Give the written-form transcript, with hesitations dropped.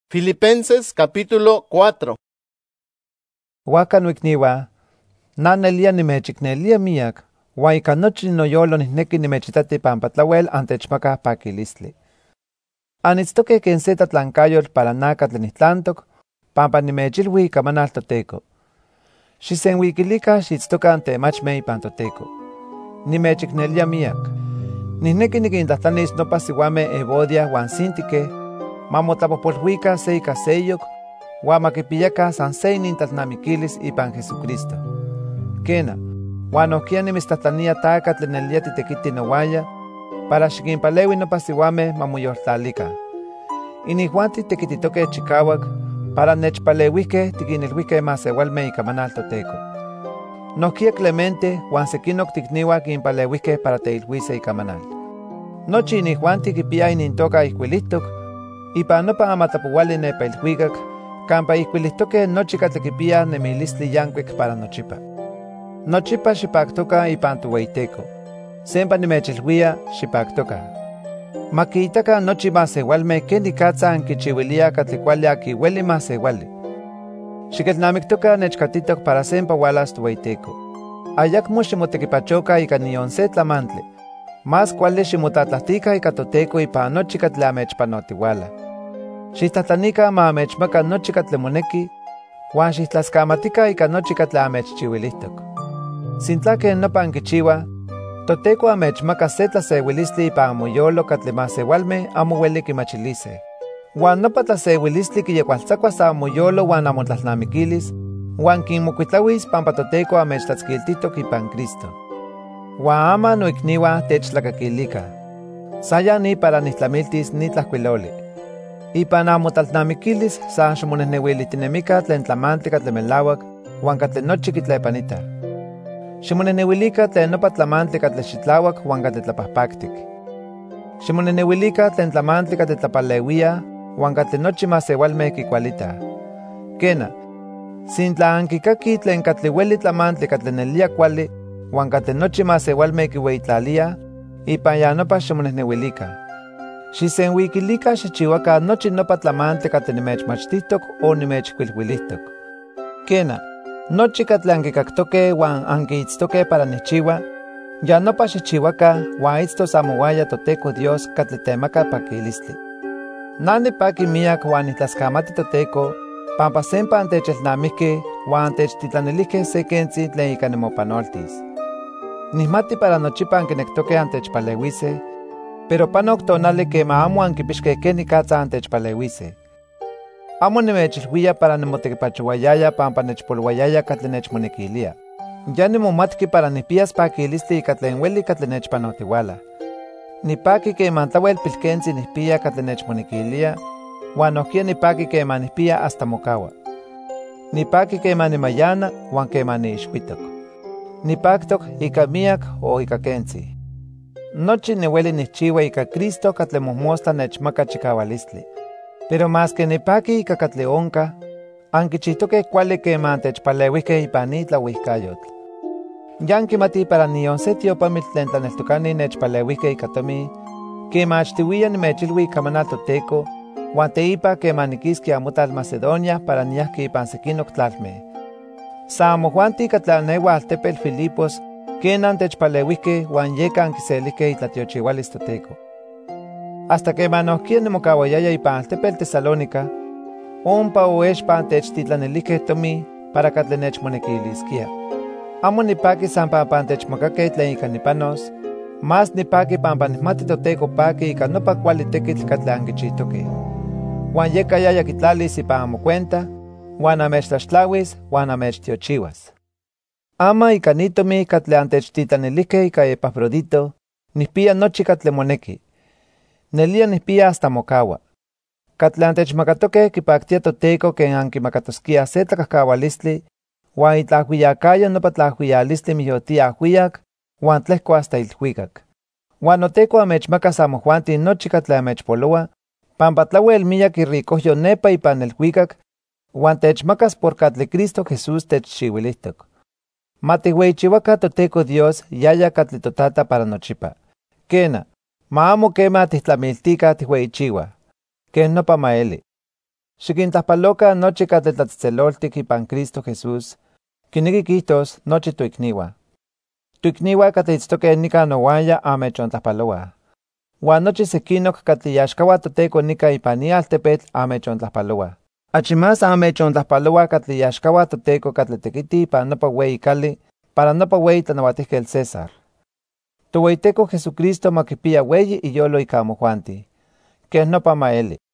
Filipenses capítulo 4. Huaca noicniua, nanelia nimechicnelia miak, huan ika nochi noyolo nihneki nimechitati pampa tlauel antechmaka pakilistli. Anitztoke ken se tlatlankayotl para naka tlen nitlantok, pampa nimechilui ika manal toteko. Xisenhuikilika xiitztoka antemachme ipan toteko. Nimechicnelia miak. Nihneki nikintlahtlanis nopa siuameh Evodia huan Síntique, mamotlapojpolhuika se ika seyok, huan makipiyaka san se inintlalnamikilis ipan Jesucristo. Kena, huan nohkia nimitztlahtlania taka tlen nelia titekiti nowaya, para xikinpaleui nopa siuameh mamoyoltlalikan. Inijuanti tekititoke chikawak, para nechpaleuihkeh tikinilhuihkeh masewalmeh ika manal toteko. Nohkia Clemente huan sekinok tikniuah kinpaleuihkeh para teilhuise ika manal. Nochi inijuanti kipiya inintoka ijkuilihtok, ipan nopa amatlapouali nepa ilhuikak, kampa ijkuilihtoke nochi katli kipiya nemilistli yankuik para nochipa. Nochipa xipaktoka ipan toweiteko. Sempa nimechilhuia xipaktoka. Makiitaka nochi masewalmeh kenikatza ankichiuilia katli kuali akiueli masewali. Xikelnamiktoka nechkatitok para sempa ualas toweiteko. Ayakmo ximotekipachoka ika nion se tlamantli. Más kuali ximotlatlahtika ika toteko ipan nochi katli amechpanotiuala. Xihtlahtlanika ma amechmaka nochi katli moneki, huan xihtlaskamatika ika nochi katli amechchiuilihtok. Sintla ken nopa ankichiuah, toteko amechmaka se tlasewilistli ipan amoyolo katli masewalmeh amo ueli kimachilise. Huan nopa tlasewilistli kiyekualtzakua sa amoyolo huan amotlalnamikilis, huan kinmokuitlauis pampa toteko amechtlatzkiltitok ipan Cristo. Huan ama noikniuah techtlakakilika. Sayani para nihtlamiltis ni tlajkuiloli. Ipan amotlalnamikilis san ximonehnehuilitinemica tlen tlamantli katli melauak, huan katli nochi kitlepanita. Ximonehnehuilika tlen nopa tlamantli katli xitlauak huan katli tlapahpaktik. Ximonehnehuilika tlen tlamantli katli tlapaleuia, huan katli nochi masewalmeh kikualitah. Kena, sintla ankikaki tlen katli ueli tlamantli katli nelia kuali, huan katli nochi masewalmeh kiueyitlaliah, ipan ya nopa ximonehnehuilika. Xisenhuikilika xichiuaka nochi nopa tlamantli katli nimechmachtihtok o nimechkuilhuilihtok. Kena, nochi katli ankikaktoke huan ankiitztoke para nijchiua, ya nopa xichiuaka huan itztos amowaya toteko Dios katli temaka pakilistli. Nipaki miak huan nitlaskamati toteko, pampa sempa antechelnamihkeh huan antechtitlanilijkeh se kentzi tlen ika nimopanoltis. Nihmati para nochipa ankinektoke antechpaleuise, pero panok tonali kema amo ankipixkeh kenikatza antechpaleuise. Amo nimechilhuia para nimotekipachouayaya pampa nechpolwayaya katli nechmonekilia. Ya nimomatki para nipiyas pakilistli ika tlen ueli katli nechpanotiuala. Nipaki kema tlauel pilkentzi nihpiya katli nechmonekilia, huan nohkia nipaki kema nihpiya hasta mokaua. Nipaki kema nimayana huan kema niixuitok. Nipaktok ika miak o ika kentzi. Nochi niueli nihchiua ika Cristo katli mojmostla nechmaka chikaualistli. Pero más que nipaki ika katli onka, ankichihtoke kuali kema antechpaleuihkeh ipan ni tlauihkayotl. Ya ankimati para nion se tiopamitl tlen tlaneltokani nechpaleuihkeh ika tomi, kema achtiuiya nimechilui ika manal toteko, huan teipa kema nikiski amotlal Macedonia para niyahki ipan sekinok tlalmeh. Sa amojuanti katli aneua altepetl Filipos, ken antechpaleuihkeh huan yeka ankiselijkeh itlatiochiualis toteko. Hasta kema nohkia nimokauayaya ipan altepetl Tesalónica, ompa oexpa antechtitlanilijkeh tomi para katli nechmonekiliskia. Amo nipaki san pampa antechmakakeh tlen ika nipanos, más nipaki pampa nihmati toteko paki ika nopa kuali tekitl katli ankichihtokeh. Huan yeka yaya kitlalis ipan amokuenta, huan amechtlaxtlauis huan amechtiochiuas. Ama ika nitomi katli antechtitlanilijkeh ika Epafrodito, nihpiya nochi katli moneki. Nelia nihpiya hasta mokaua. Katli antechmakatokeh kipaktia toteko ken ankimakatoskiah se tlakahkaualistli, huan itlahuiyakayo nopa tlahuiyalistli miyotia ahuiyak, huan tlehko hasta ilhuikak. Huan noteko amechmakas amojuanti nochi katli amechpoloa, pampa tlauel miyak irikohyo nepa ipan ilhuikak, huan techmakas por katli Cristo Jesús techchiuilihtok. Matihueyichiuaka toteko Dios yaya katli totata para nochipa. Kena, ma amo kema tihtlamiltika tihueyichiuah. Ken nopa maeli. Xikintlajpalokan nochi katli tlatzejtzeloltik ipan Cristo Jesús, kineki kijtos nochi toikniuah. Toikniuah katli itztokej nika nowaya amechontlajpalouah. Huan nochi sekinok katli iaxkauah Toteko nika ipan ni altepetl amechontlajpalouah. Achi más amechontlajpalouah katli iaxkauah Toteko katli tekitih ipan nopa ueyi kali para nopa ueyi tlanauatijketl César. Tohueyiteco Jesucristo ma kipiya ueyi iyolo ika amojuanti. Keh nopa ma eli.